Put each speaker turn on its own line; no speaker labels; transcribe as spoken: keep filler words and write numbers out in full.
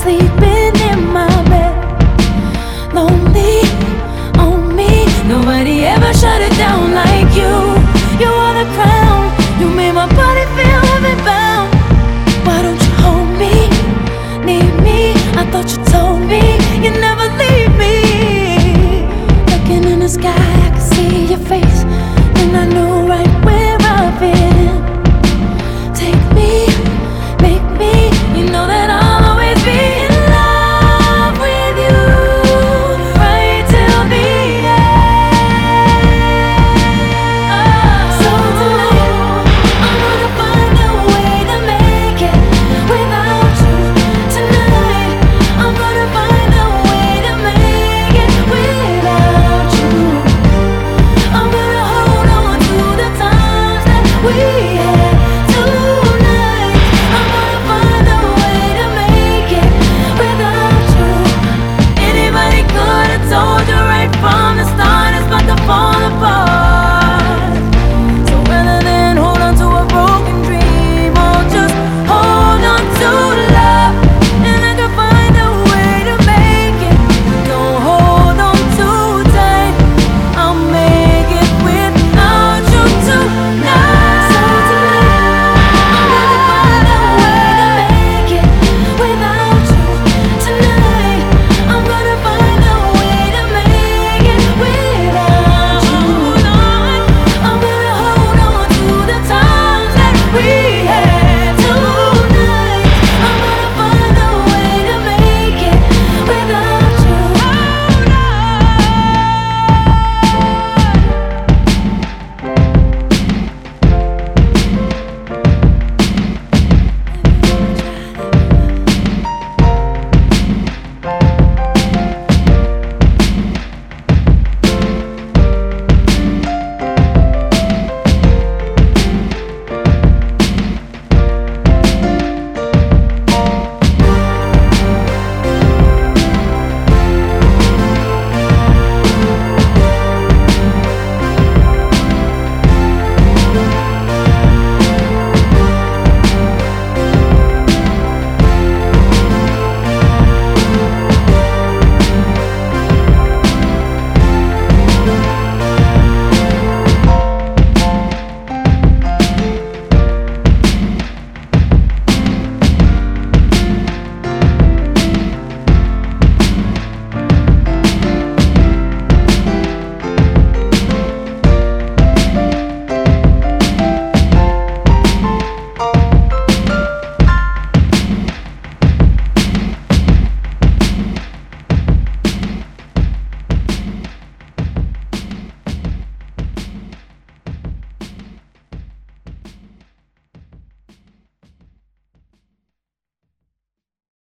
sleeping in my bed, lonely on me. Nobody ever shut it down like you. You are the crown, you made my body feel heaven bound. Why don't you hold me, need me? I thought you told me you'd never leave me. Looking in the sky, I could see your face, and I knew right where I fit in. Take me, make me, you know that I'll always be in love with you, right till the end. So tonight, I'm gonna find a way to make it without you. Tonight, I'm gonna find a way to make it without you. I'm gonna hold on to the times that we had.